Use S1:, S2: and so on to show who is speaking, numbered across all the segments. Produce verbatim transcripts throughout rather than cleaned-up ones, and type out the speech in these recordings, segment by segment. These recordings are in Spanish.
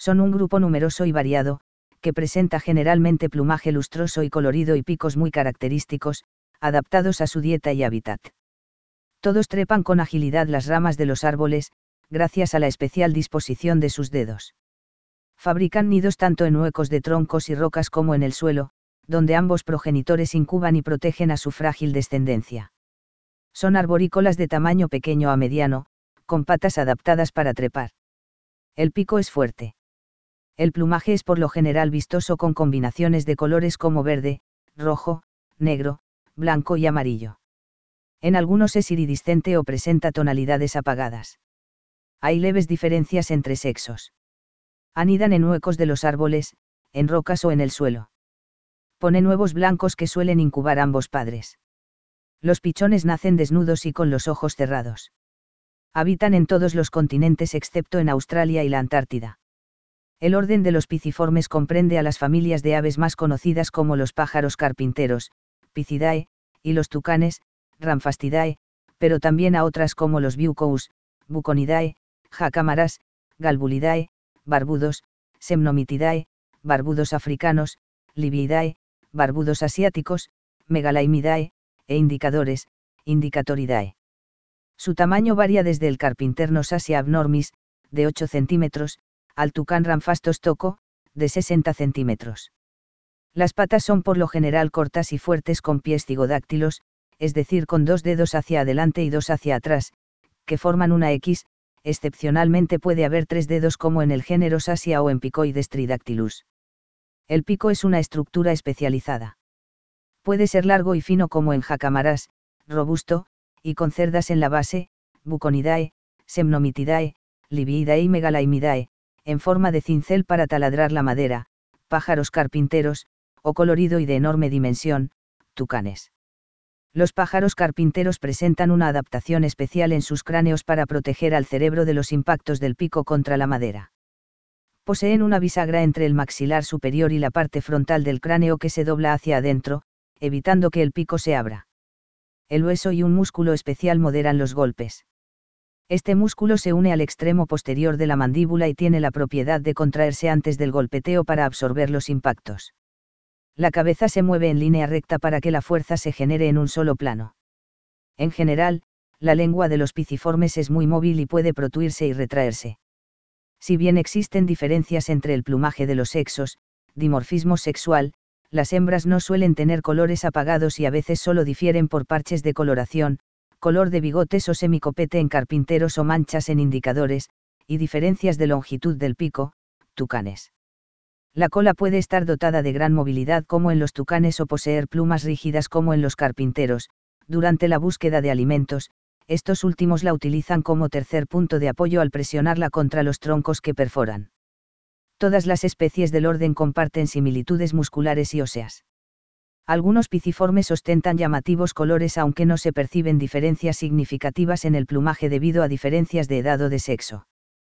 S1: Son un grupo numeroso y variado, que presenta generalmente plumaje lustroso y colorido y picos muy característicos, adaptados a su dieta y hábitat. Todos trepan con agilidad las ramas de los árboles, gracias a la especial disposición de sus dedos. Fabrican nidos tanto en huecos de troncos y rocas como en el suelo, donde ambos progenitores incuban y protegen a su frágil descendencia. Son arborícolas de tamaño pequeño a mediano, con patas adaptadas para trepar. El pico es fuerte. El plumaje es por lo general vistoso con combinaciones de colores como verde, rojo, negro, blanco y amarillo. En algunos es iridiscente o presenta tonalidades apagadas. Hay leves diferencias entre sexos. Anidan en huecos de los árboles, en rocas o en el suelo. Ponen huevos blancos que suelen incubar ambos padres. Los pichones nacen desnudos y con los ojos cerrados. Habitan en todos los continentes excepto en Australia y la Antártida. El orden de los piciformes comprende a las familias de aves más conocidas como los pájaros carpinteros, Picidae, y los tucanes, Rhamphascidae, pero también a otras como los Bucous, Buconidae, Jacamaras, Galbulidae, barbudos, Semnomitidae, barbudos africanos, Libiidae, barbudos asiáticos, Megalaimidae, e indicadores, Indicatoridae. Su tamaño varía desde el carpinter Nosasia abnormis, de ocho centímetros, al tucán Ramphastos toco, de sesenta centímetros. Las patas son por lo general cortas y fuertes con pies cigodáctilos, es decir con dos dedos hacia adelante y dos hacia atrás, que forman una X, excepcionalmente puede haber tres dedos como en el género Sasia o en Picoides tridactylus. El pico es una estructura especializada. Puede ser largo y fino como en Jacamaras, robusto, y con cerdas en la base, Buconidae, Semnomitidae, Libiidae y Megalaimidae, en forma de cincel para taladrar la madera, pájaros carpinteros, o colorido y de enorme dimensión, tucanes. Los pájaros carpinteros presentan una adaptación especial en sus cráneos para proteger al cerebro de los impactos del pico contra la madera. Poseen una bisagra entre el maxilar superior y la parte frontal del cráneo que se dobla hacia adentro, evitando que el pico se abra. El hueso y un músculo especial moderan los golpes. Este músculo se une al extremo posterior de la mandíbula y tiene la propiedad de contraerse antes del golpeteo para absorber los impactos. La cabeza se mueve en línea recta para que la fuerza se genere en un solo plano. En general, la lengua de los piciformes es muy móvil y puede protuirse y retraerse. Si bien existen diferencias entre el plumaje de los sexos, dimorfismo sexual, las hembras no suelen tener colores apagados y a veces solo difieren por parches de coloración, color de bigotes o semicopete en carpinteros o manchas en indicadores, y diferencias de longitud del pico, tucanes. La cola puede estar dotada de gran movilidad como en los tucanes o poseer plumas rígidas como en los carpinteros. Durante la búsqueda de alimentos, estos últimos la utilizan como tercer punto de apoyo al presionarla contra los troncos que perforan. Todas las especies del orden comparten similitudes musculares y óseas. Algunos piciformes ostentan llamativos colores aunque no se perciben diferencias significativas en el plumaje debido a diferencias de edad o de sexo.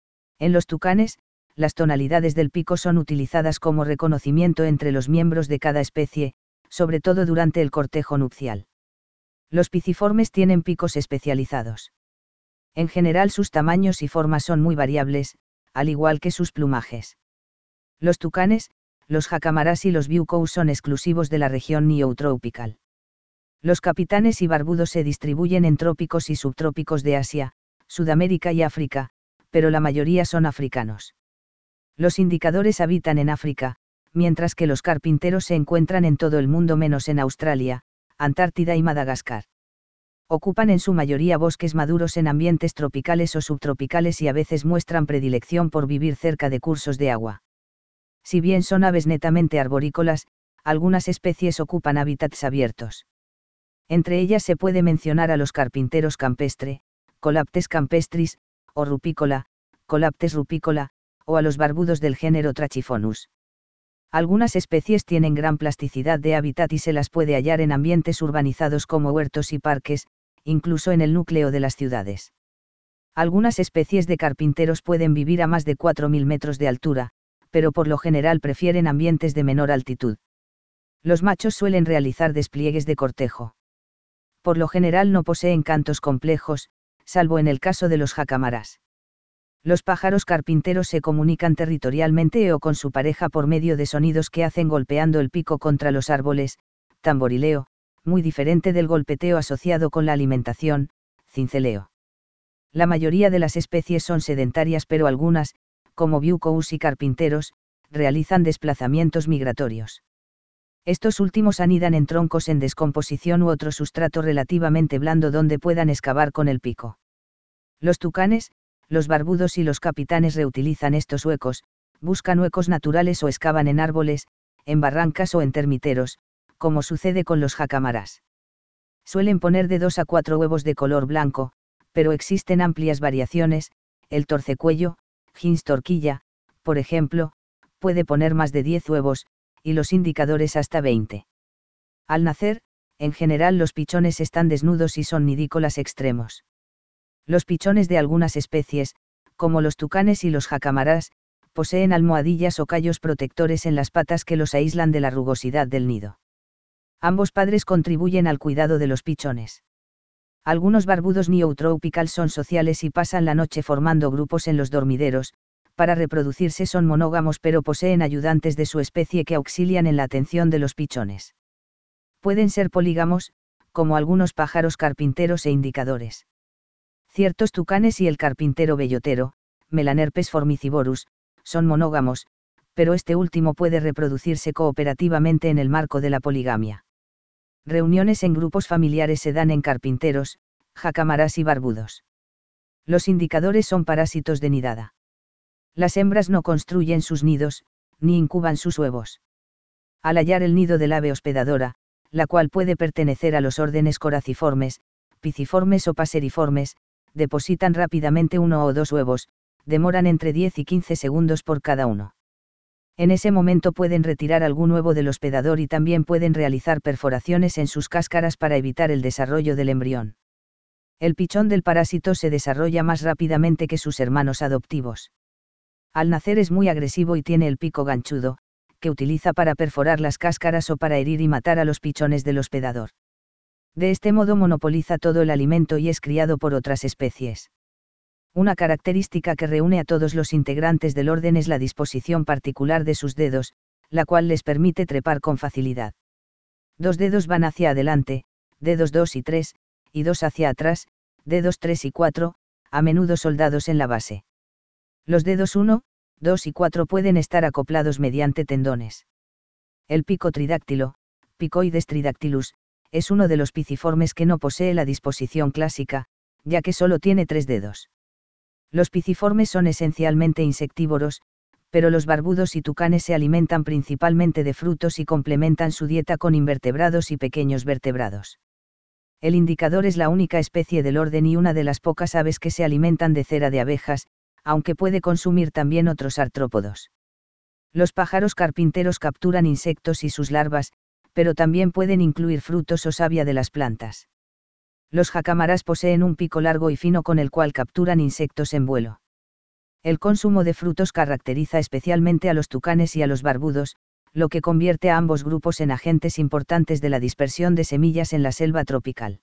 S1: En los tucanes, las tonalidades del pico son utilizadas como reconocimiento entre los miembros de cada especie, sobre todo durante el cortejo nupcial. Los piciformes tienen picos especializados. En general sus tamaños y formas son muy variables, al igual que sus plumajes. Los tucanes, los jacamaras y los bucous son exclusivos de la región neotropical. Los capitanes y barbudos se distribuyen en trópicos y subtrópicos de Asia, Sudamérica y África, pero la mayoría son africanos. Los indicadores habitan en África, mientras que los carpinteros se encuentran en todo el mundo menos en Australia, Antártida y Madagascar. Ocupan en su mayoría bosques maduros en ambientes tropicales o subtropicales y a veces muestran predilección por vivir cerca de cursos de agua. Si bien son aves netamente arborícolas, algunas especies ocupan hábitats abiertos. Entre ellas se puede mencionar a los carpinteros campestre, Colaptes campestris, o rupícola, Colaptes rupicola, o a los barbudos del género Trachyphonus. Algunas especies tienen gran plasticidad de hábitat y se las puede hallar en ambientes urbanizados como huertos y parques, incluso en el núcleo de las ciudades. Algunas especies de carpinteros pueden vivir a más de cuatro mil metros de altura, pero por lo general prefieren ambientes de menor altitud. Los machos suelen realizar despliegues de cortejo. Por lo general no poseen cantos complejos, salvo en el caso de los jacamaras. Los pájaros carpinteros se comunican territorialmente o con su pareja por medio de sonidos que hacen golpeando el pico contra los árboles, tamborileo, muy diferente del golpeteo asociado con la alimentación, cinceleo. La mayoría de las especies son sedentarias, pero algunas, como bucous y carpinteros, realizan desplazamientos migratorios. Estos últimos anidan en troncos en descomposición u otro sustrato relativamente blando donde puedan excavar con el pico. Los tucanes, los barbudos y los capitanes reutilizan estos huecos, buscan huecos naturales o excavan en árboles, en barrancas o en termiteros, como sucede con los jacamarás. Suelen poner de dos a cuatro huevos de color blanco, pero existen amplias variaciones. El torcecuello, Gins torquilla, por ejemplo, puede poner más de diez huevos, y los indicadores hasta veinte. Al nacer, en general los pichones están desnudos y son nidícolas extremos. Los pichones de algunas especies, como los tucanes y los jacamarás, poseen almohadillas o callos protectores en las patas que los aíslan de la rugosidad del nido. Ambos padres contribuyen al cuidado de los pichones. Algunos barbudos neotropical son sociales y pasan la noche formando grupos en los dormideros. Para reproducirse son monógamos, pero poseen ayudantes de su especie que auxilian en la atención de los pichones. Pueden ser polígamos, como algunos pájaros carpinteros e indicadores. Ciertos tucanes y el carpintero bellotero, Melanerpes formicivorus, son monógamos, pero este último puede reproducirse cooperativamente en el marco de la poligamia. Reuniones en grupos familiares se dan en carpinteros, jacamarás y barbudos. Los indicadores son parásitos de nidada. Las hembras no construyen sus nidos, ni incuban sus huevos. Al hallar el nido del ave hospedadora, la cual puede pertenecer a los órdenes coraciformes, piciformes o paseriformes, depositan rápidamente uno o dos huevos, demoran entre diez y quince segundos por cada uno. En ese momento pueden retirar algún huevo del hospedador y también pueden realizar perforaciones en sus cáscaras para evitar el desarrollo del embrión. El pichón del parásito se desarrolla más rápidamente que sus hermanos adoptivos. Al nacer es muy agresivo y tiene el pico ganchudo, que utiliza para perforar las cáscaras o para herir y matar a los pichones del hospedador. De este modo monopoliza todo el alimento y es criado por otras especies. Una característica que reúne a todos los integrantes del orden es la disposición particular de sus dedos, la cual les permite trepar con facilidad. Dos dedos van hacia adelante, dedos dos y tres, y dos hacia atrás, dedos tres y cuatro, a menudo soldados en la base. Los dedos uno, dos y cuatro pueden estar acoplados mediante tendones. El pico tridáctilo, Picoides tridactylus, es uno de los piciformes que no posee la disposición clásica, ya que solo tiene tres dedos. Los piciformes son esencialmente insectívoros, pero los barbudos y tucanes se alimentan principalmente de frutos y complementan su dieta con invertebrados y pequeños vertebrados. El indicador es la única especie del orden y una de las pocas aves que se alimentan de cera de abejas, aunque puede consumir también otros artrópodos. Los pájaros carpinteros capturan insectos y sus larvas, pero también pueden incluir frutos o savia de las plantas. Los jacamarás poseen un pico largo y fino con el cual capturan insectos en vuelo. El consumo de frutos caracteriza especialmente a los tucanes y a los barbudos, lo que convierte a ambos grupos en agentes importantes de la dispersión de semillas en la selva tropical.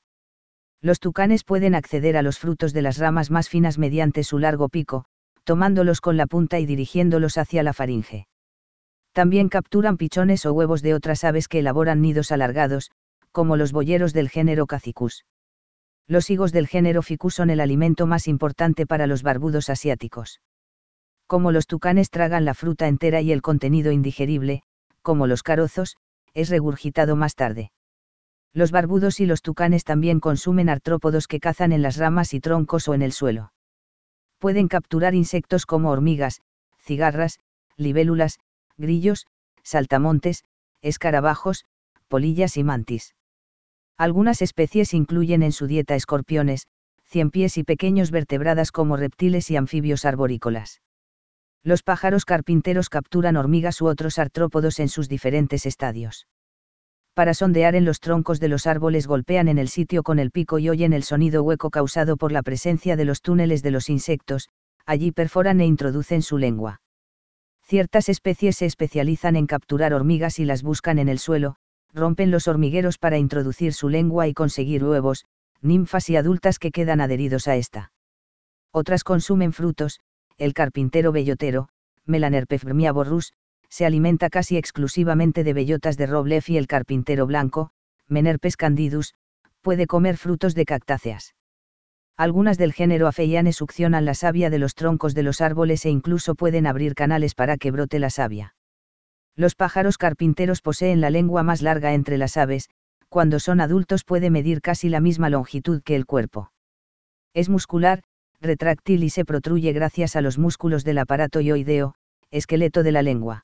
S1: Los tucanes pueden acceder a los frutos de las ramas más finas mediante su largo pico, tomándolos con la punta y dirigiéndolos hacia la faringe. También capturan pichones o huevos de otras aves que elaboran nidos alargados, como los boyeros del género Cathicus. Los higos del género Ficus son el alimento más importante para los barbudos asiáticos. Como los tucanes tragan la fruta entera y el contenido indigerible, como los carozos, es regurgitado más tarde. Los barbudos y los tucanes también consumen artrópodos que cazan en las ramas y troncos o en el suelo. Pueden capturar insectos como hormigas, cigarras, libélulas, grillos, saltamontes, escarabajos, polillas y mantis. Algunas especies incluyen en su dieta escorpiones, ciempiés y pequeños vertebradas como reptiles y anfibios arborícolas. Los pájaros carpinteros capturan hormigas u otros artrópodos en sus diferentes estadios. Para sondear en los troncos de los árboles golpean en el sitio con el pico y oyen el sonido hueco causado por la presencia de los túneles de los insectos, allí perforan e introducen su lengua. Ciertas especies se especializan en capturar hormigas y las buscan en el suelo, rompen los hormigueros para introducir su lengua y conseguir huevos, ninfas y adultas que quedan adheridos a esta. Otras consumen frutos, el carpintero bellotero, Melanerpes brmiaborrus, se alimenta casi exclusivamente de bellotas de roble y el carpintero blanco, Menerpes candidus, puede comer frutos de cactáceas. Algunas del género Apheiane succionan la savia de los troncos de los árboles e incluso pueden abrir canales para que brote la savia. Los pájaros carpinteros poseen la lengua más larga entre las aves, cuando son adultos puede medir casi la misma longitud que el cuerpo. Es muscular, retráctil y se protruye gracias a los músculos del aparato hioideo, esqueleto de la lengua.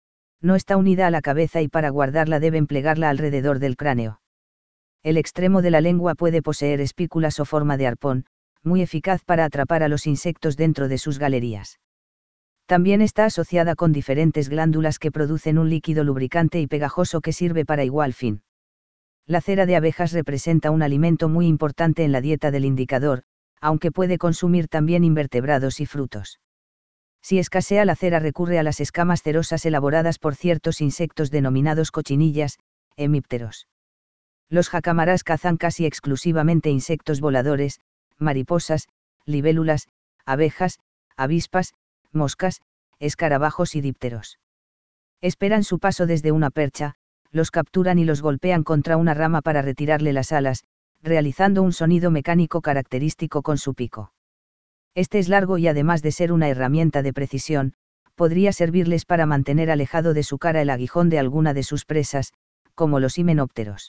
S1: No está unida a la cabeza y para guardarla deben plegarla alrededor del cráneo. El extremo de la lengua puede poseer espículas o forma de arpón, muy eficaz para atrapar a los insectos dentro de sus galerías. También está asociada con diferentes glándulas que producen un líquido lubricante y pegajoso que sirve para igual fin. La cera de abejas representa un alimento muy importante en la dieta del indicador, aunque puede consumir también invertebrados y frutos. Si escasea la cera recurre a las escamas cerosas elaboradas por ciertos insectos denominados cochinillas, hemípteros. Los jacamarás cazan casi exclusivamente insectos voladores, mariposas, libélulas, abejas, avispas, moscas, escarabajos y dípteros. Esperan su paso desde una percha, los capturan y los golpean contra una rama para retirarle las alas, realizando un sonido mecánico característico con su pico. Este es largo y además de ser una herramienta de precisión, podría servirles para mantener alejado de su cara el aguijón de alguna de sus presas, como los himenópteros.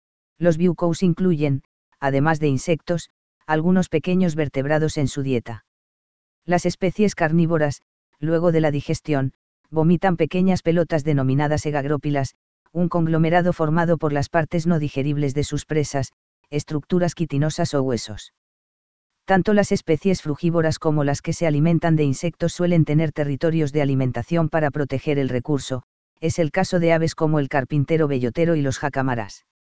S1: Los bucous incluyen, además de insectos, algunos pequeños vertebrados en su dieta. Las especies carnívoras, luego de la digestión, vomitan pequeñas pelotas denominadas egagrópilas, un conglomerado formado por las partes no digeribles de sus presas, estructuras quitinosas o huesos. Tanto las especies frugívoras como las que se alimentan de insectos suelen tener territorios de alimentación para proteger el recurso, es el caso de aves como el carpintero bellotero y los jacamarás.